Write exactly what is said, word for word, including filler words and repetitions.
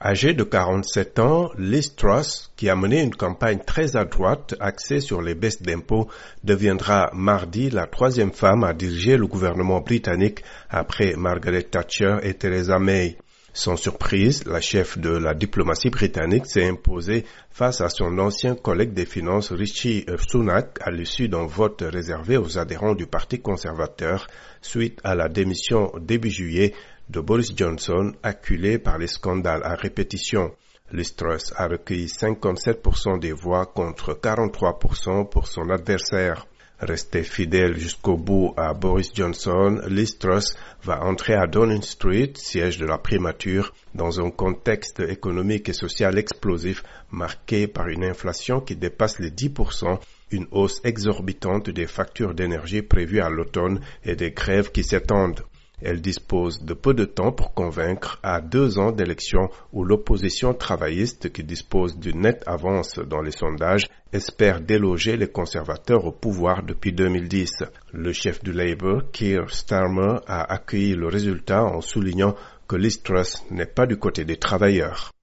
Âgé de quarante-sept ans, Liz Truss, qui a mené une campagne très à droite axée sur les baisses d'impôts, deviendra mardi la troisième femme à diriger le gouvernement britannique après Margaret Thatcher et Theresa May. Sans surprise, la chef de la diplomatie britannique s'est imposée face à son ancien collègue des finances Rishi Sunak à l'issue d'un vote réservé aux adhérents du Parti conservateur suite à la démission début juillet de Boris Johnson, acculé par les scandales à répétition. Liz Truss a recueilli cinquante-sept pour cent des voix contre quarante-trois pour cent pour son adversaire. Restée fidèle jusqu'au bout à Boris Johnson, Liz Truss va entrer à Downing Street, siège de la primature, dans un contexte économique et social explosif marqué par une inflation qui dépasse les dix pour cent, une hausse exorbitante des factures d'énergie prévues à l'automne et des grèves qui s'étendent. Elle dispose de peu de temps pour convaincre à deux ans d'élections où l'opposition travailliste, qui dispose d'une nette avance dans les sondages, espère déloger les conservateurs au pouvoir depuis deux mille dix. Le chef du Labour, Keir Starmer, a accueilli le résultat en soulignant que Liz Truss n'est pas du côté des travailleurs.